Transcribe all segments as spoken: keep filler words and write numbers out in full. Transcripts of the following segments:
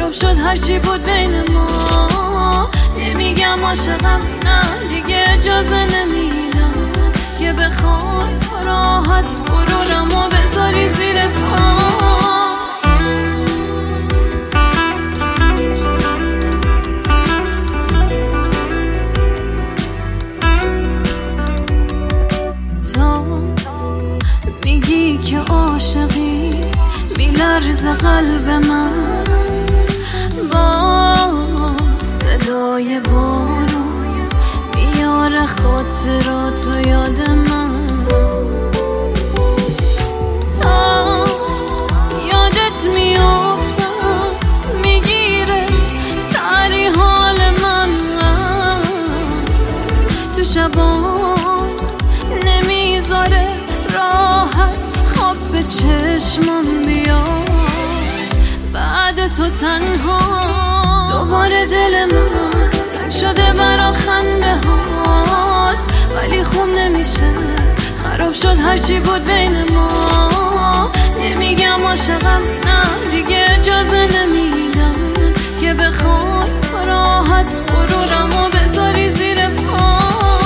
خراب شد هرچی بود بین ما. نمیگم عاشقم، نه دیگه اجازه نمیدم که بخواد تو راحت غرورمو بذاری زیر پا. میگی که عاشقی میلرزه قلب من با صدای بارون میاره خاطراتو یاد من. تا یادت میافتم میگیره سری حال من تو شبان نمیذاره راحت خواب به چشمم بیا. بعد تو تنها دوباره دل من تنگ شده برا خنده هات، ولی خوب نمیشه خراب شد هرچی بود بین ما. نمیگم عاشقم، نه دیگه اجازه نمیدم که بخوای تو راحت غرورمو بذاری زیر پا.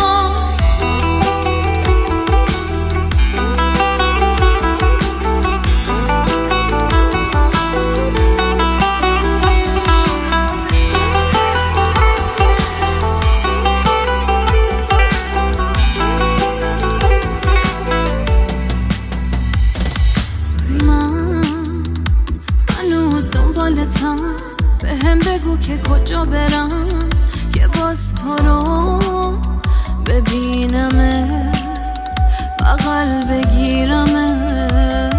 به هم بگو که کجا برم که باز تو رو ببینمت، بغل بگیرمت.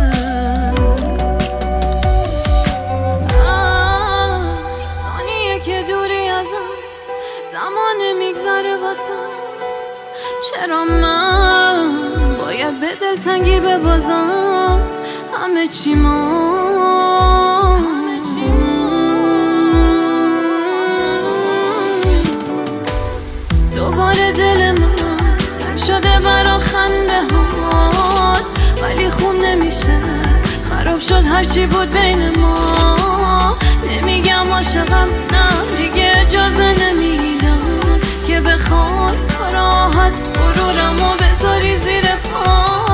ثانیه که دوری ازم زمان میگذره واسم، چرا من باید به دلتنگی ببازم همه چی ما. دوباره دل من تنگ شده برا خنده هات، ولی خوب نمیشه خراب شد هرچی بود بین ما. نمیگم عاشقم، نه دیگه اجازه نمیدم که بخوای تو راحت غرورمو بذاری زیر پا.